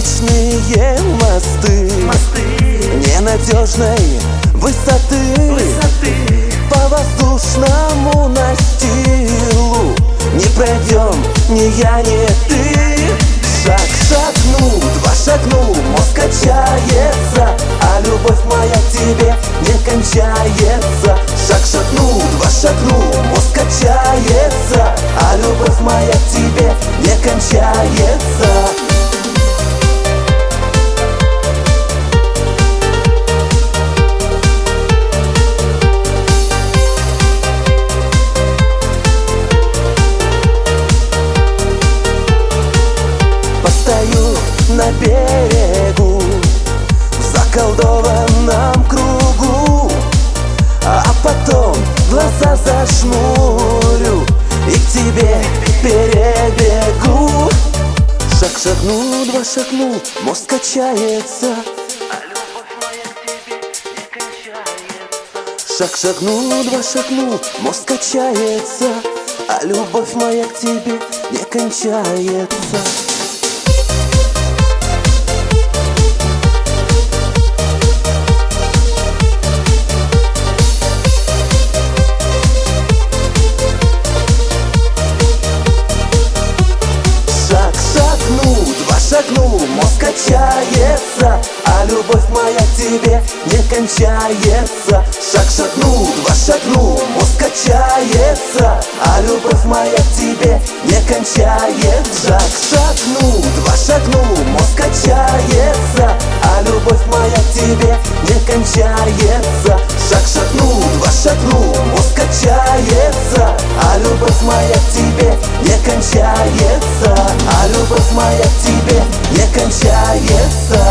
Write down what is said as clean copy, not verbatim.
вечные мосты ненадежной высоты. По воздушному настилу не пройдем ни я, ни ты. Шаг шагнул, два шагнул, мозг качается, а любовь моя к тебе не кончается. Шаг шагнул, два шагнул, мозг качается, а любовь моя к тебе не кончается. Стою на берегу в заколдованном кругу, а потом глаза зажмурю и к тебе перебегу. Шаг шагнул, два шагнул, мозг качается, а любовь моя к тебе не кончается. Шаг шагнул, два шагнул, мозг качается, а любовь моя к тебе не кончается. Шагнул, мозг качается, а любовь моя к тебе не кончается. Шаг шагнул, два шагнул, мозг качается, а любовь моя к тебе не кончается. Шаг шагнул, два шагнул, мозг качается, а любовь моя к тебе не кончается. Шаг шагнул, два шагнул, мозг качается, а любовь моя к тебе не кончается. А любовь моя к тебе не кончается.